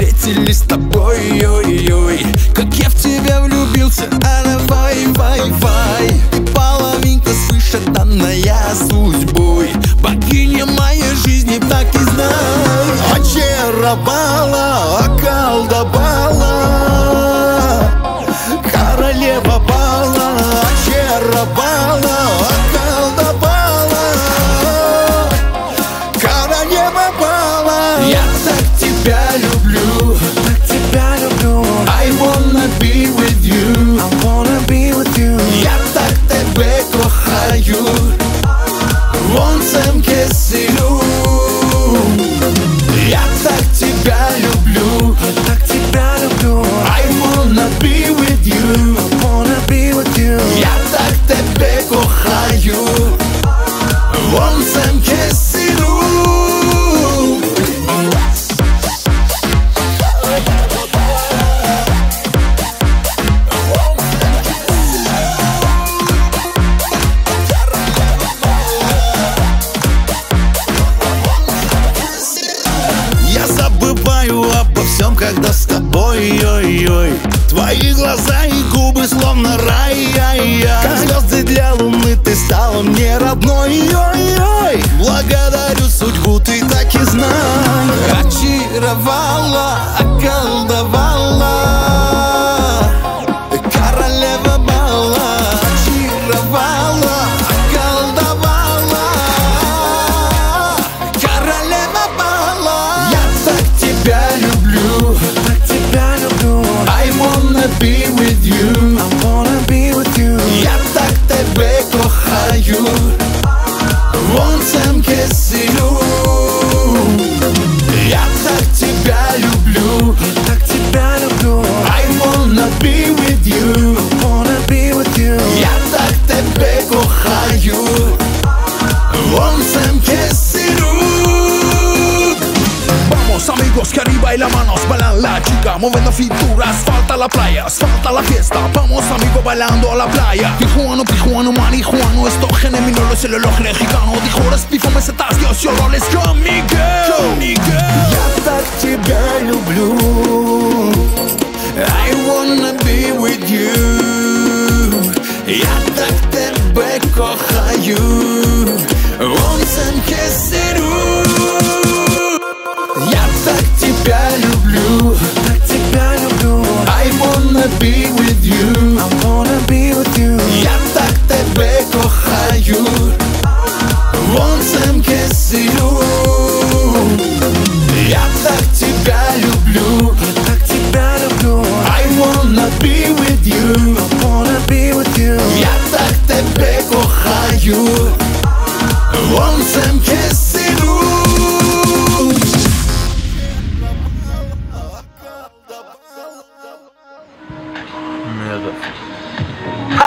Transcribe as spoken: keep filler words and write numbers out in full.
встретились с тобой, ой-ой. Как я в тебя влюбился, а давай, вай, вай. Ты половинка свыше данная судьбой, богиня моей жизни, так и знай. Очаровала, околдовала, королева бала. Очаровала, околдовала, королева бала. Я так тебя люблю, так тебя люблю. I wanna be with you, I wanna be with you. я так тебе кохаю, вонцем кисилю. Я так тебя люблю, так тебя люблю. I wanna be with you, I wanna be with you. я так тебе кохаю, вонцем кисилю. Я забываю обо всем, когда с тобой, ой-ой. Твои глаза и губы словно рай, ай-яй. Как звезды для луны ты стала мне родной, ой-ой. Благодарю судьбу, ты так и знай. Очаровала, околдовала, королева бала. Очаровала, околдовала, королева бала. Я так тебя люблю, так тебя люблю. I wanna be with you, I wanna be with you. я так тебе кохаю, вонцем кисилю. Я так тебя люблю, так тебя люблю. I wanna be with you, I wanna be with you. я так тебе кохаю, вонцем кисилю. Vamos amigos que arriba y la manos bailan la chica, moviendo cinturas, falta la playa, falta la fiesta. Vamos amigos bailando a la playa. Tijuana, Tijuana, marihuana, esto gene mi no es el reloj mexicano. Dijo распифом месетас, Dios yo roles conmigo, я так тебя люблю, I wanna be with you, я так тебе кохаю, вонцем кисилю. Я так тебя люблю, так тебя люблю. I wanna be with you, I wanna be with you. я так тебе кохаю, вонцем кисилю. Я так тебя люблю, так тебя люблю. I wanna be with you, I wanna be with you. я так тебе кохаю,